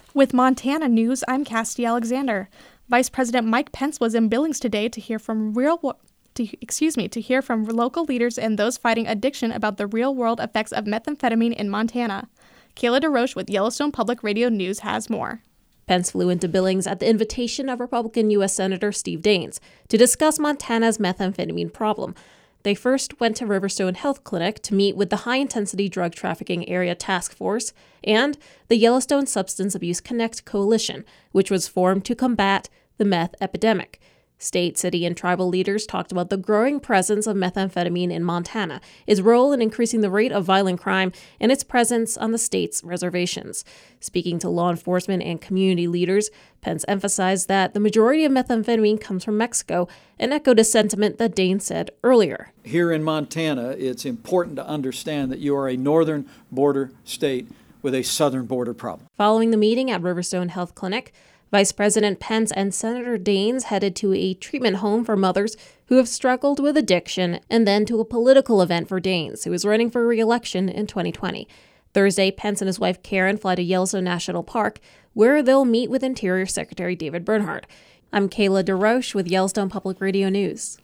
With Montana News, I'm Cassidy Alexander. Vice President Mike Pence was in Billings today to hear from local leaders and those fighting addiction about the real-world effects of methamphetamine in Montana. Kayla DeRoche with Yellowstone Public Radio News has more. Pence flew into Billings at the invitation of Republican U.S. Senator Steve Daines to discuss Montana's methamphetamine problem. They first went to Riverstone Health Clinic to meet with the High Intensity Drug Trafficking Area Task Force and the Yellowstone Substance Abuse Connect Coalition, which was formed to combat the meth epidemic. State, city, and tribal leaders talked about the growing presence of methamphetamine in Montana, its role in increasing the rate of violent crime, and its presence on the state's reservations. Speaking to law enforcement and community leaders, Pence emphasized that the majority of methamphetamine comes from Mexico and echoed a sentiment that Daines said earlier. Here in Montana, it's important to understand that you are a northern border state with a southern border problem. Following the meeting at Riverstone Health Clinic, Vice President Pence and Senator Daines headed to a treatment home for mothers who have struggled with addiction and then to a political event for Daines, who is running for re-election in 2020. Thursday, Pence and his wife Karen fly to Yellowstone National Park, where they'll meet with Interior Secretary David Bernhardt. I'm Kayla DeRoche with Yellowstone Public Radio News.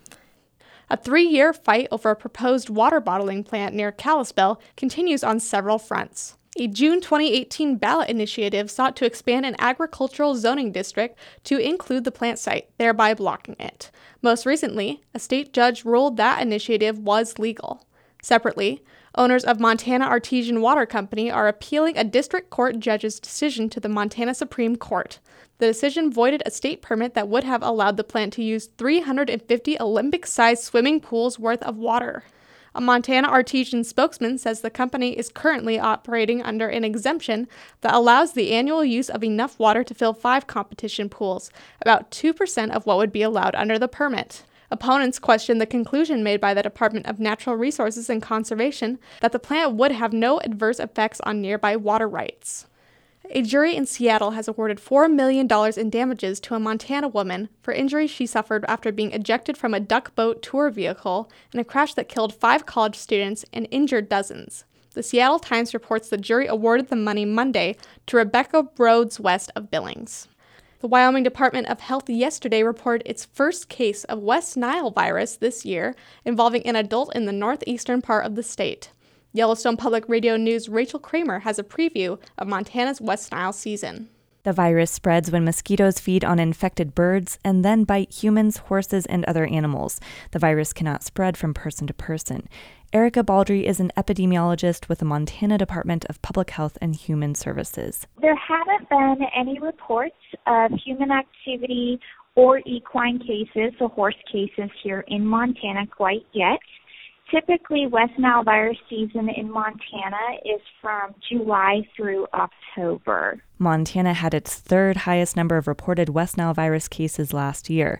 A 3-year fight over a proposed water bottling plant near Kalispell continues on several fronts. A June 2018 ballot initiative sought to expand an agricultural zoning district to include the plant site, thereby blocking it. Most recently, a state judge ruled that initiative was legal. Separately, owners of Montana Artesian Water Company are appealing a district court judge's decision to the Montana Supreme Court. The decision voided a state permit that would have allowed the plant to use 350 Olympic-sized swimming pools worth of water. A Montana Artesian spokesman says the company is currently operating under an exemption that allows the annual use of enough water to fill 5 competition pools, about 2% of what would be allowed under the permit. Opponents question the conclusion made by the Department of Natural Resources and Conservation that the plant would have no adverse effects on nearby water rights. A jury in Seattle has awarded $4 million in damages to a Montana woman for injuries she suffered after being ejected from a duck boat tour vehicle in a crash that killed 5 college students and injured dozens. The Seattle Times reports the jury awarded the money Monday to Rebecca Rhodes west of Billings. The Wyoming Department of Health yesterday reported its first case of West Nile virus this year, involving an adult in the northeastern part of the state. Yellowstone Public Radio News' Rachel Kramer has a preview of Montana's West Nile season. The virus spreads when mosquitoes feed on infected birds and then bite humans, horses, and other animals. The virus cannot spread from person to person. Erica Baldry is an epidemiologist with the Montana Department of Public Health and Human Services. There haven't been any reports of human activity or equine cases, so horse cases here in Montana quite yet. Typically, West Nile virus season in Montana is from July through October. Montana had its 3rd highest number of reported West Nile virus cases last year.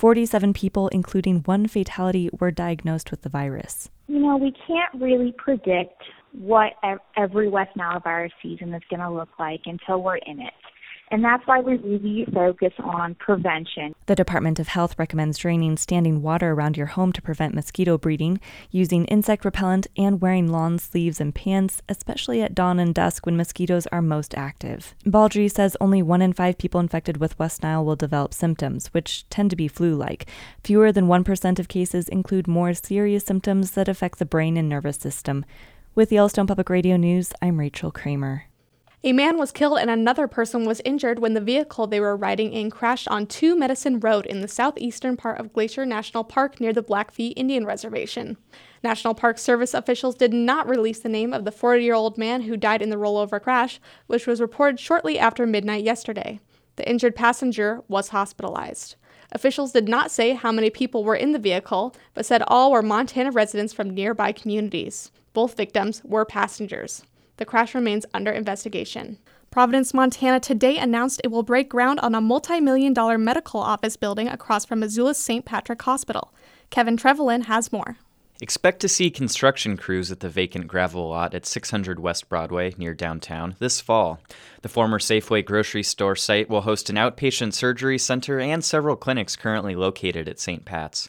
47 people, including 1 fatality, were diagnosed with the virus. You know, we can't really predict what every West Nile virus season is going to look like until we're in it. And that's why we really focus on prevention. The Department of Health recommends draining standing water around your home to prevent mosquito breeding, using insect repellent, and wearing lawn sleeves and pants, especially at dawn and dusk when mosquitoes are most active. Baldry says only 1 in 5 people infected with West Nile will develop symptoms, which tend to be flu-like. Fewer than 1% of cases include more serious symptoms that affect the brain and nervous system. With Yellowstone Public Radio News, I'm Rachel Kramer. A man was killed and another person was injured when the vehicle they were riding in crashed on 2 Medicine Road in the southeastern part of Glacier National Park near the Blackfeet Indian Reservation. National Park Service officials did not release the name of the 40-year-old man who died in the rollover crash, which was reported shortly after midnight yesterday. The injured passenger was hospitalized. Officials did not say how many people were in the vehicle, but said all were Montana residents from nearby communities. Both victims were passengers. The crash remains under investigation. Providence, Montana today announced it will break ground on a multi-million-dollar medical office building across from Missoula's St. Patrick Hospital. Kevin Trevelyan has more. Expect to see construction crews at the vacant gravel lot at 600 West Broadway near downtown this fall. The former Safeway grocery store site will host an outpatient surgery center and several clinics currently located at St. Pat's.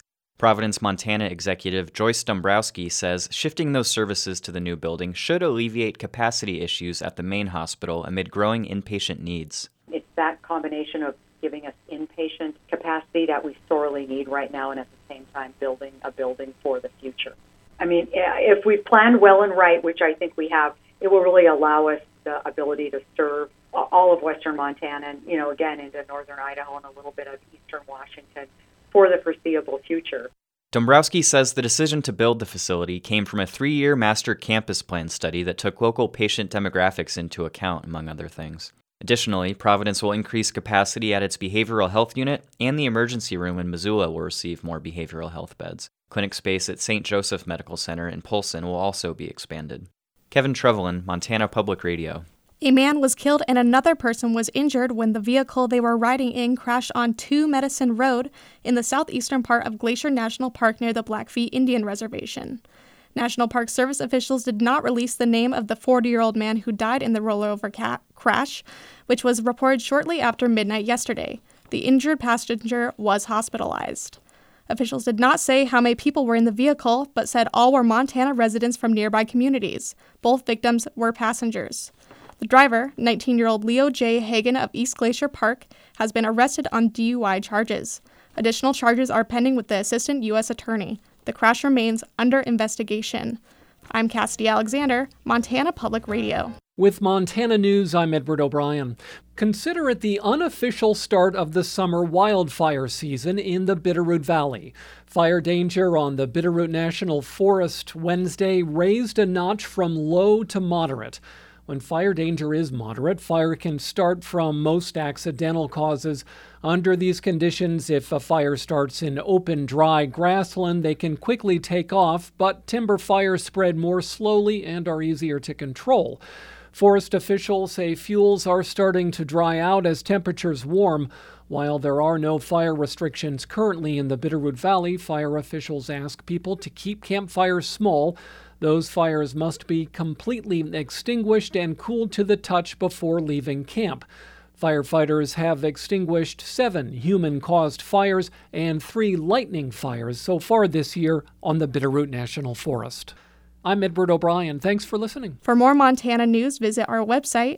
Providence, Montana executive Joyce Dombrowski says shifting those services to the new building should alleviate capacity issues at the main hospital amid growing inpatient needs. It's that combination of giving us inpatient capacity that we sorely need right now, and at the same time building a building for the future. I mean, if we plan well and right, which I think we have, it will really allow us the ability to serve all of western Montana and, again, into northern Idaho and a little bit of eastern Washington for the foreseeable future. Dombrowski says the decision to build the facility came from a 3-year master campus plan study that took local patient demographics into account, among other things. Additionally, Providence will increase capacity at its behavioral health unit, and the emergency room in Missoula will receive more behavioral health beds. Clinic space at St. Joseph Medical Center in Polson will also be expanded. Kevin Trevelyan, Montana Public Radio. A man was killed and another person was injured when the vehicle they were riding in crashed on 2 Medicine Road in the southeastern part of Glacier National Park near the Blackfeet Indian Reservation. National Park Service officials did not release the name of the 40-year-old man who died in the rollover crash, which was reported shortly after midnight yesterday. The injured passenger was hospitalized. Officials did not say how many people were in the vehicle, but said all were Montana residents from nearby communities. Both victims were passengers. The driver, 19-year-old Leo J. Hagan of East Glacier Park, has been arrested on DUI charges. Additional charges are pending with the Assistant U.S. Attorney. The crash remains under investigation. I'm Cassidy Alexander, Montana Public Radio. With Montana News, I'm Edward O'Brien. Consider it the unofficial start of the summer wildfire season in the Bitterroot Valley. Fire danger on the Bitterroot National Forest Wednesday raised a notch from low to moderate. When fire danger is moderate, fire can start from most accidental causes. Under these conditions, if a fire starts in open, dry grassland, they can quickly take off, but timber fires spread more slowly and are easier to control. Forest officials say fuels are starting to dry out as temperatures warm. While there are no fire restrictions currently in the Bitterroot Valley, fire officials ask people to keep campfires small. Those fires must be completely extinguished and cooled to the touch before leaving camp. Firefighters have extinguished 7 human-caused fires and 3 lightning fires so far this year on the Bitterroot National Forest. I'm Edward O'Brien. Thanks for listening. For more Montana news, visit our website,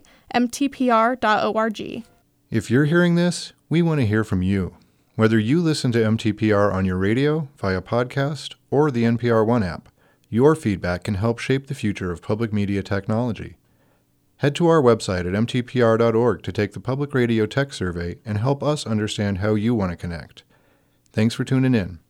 mtpr.org. If you're hearing this, we want to hear from you. Whether you listen to MTPR on your radio, via podcast, or the NPR One app, your feedback can help shape the future of public media technology. Head to our website at mtpr.org to take the Public Radio Tech Survey and help us understand how you want to connect. Thanks for tuning in.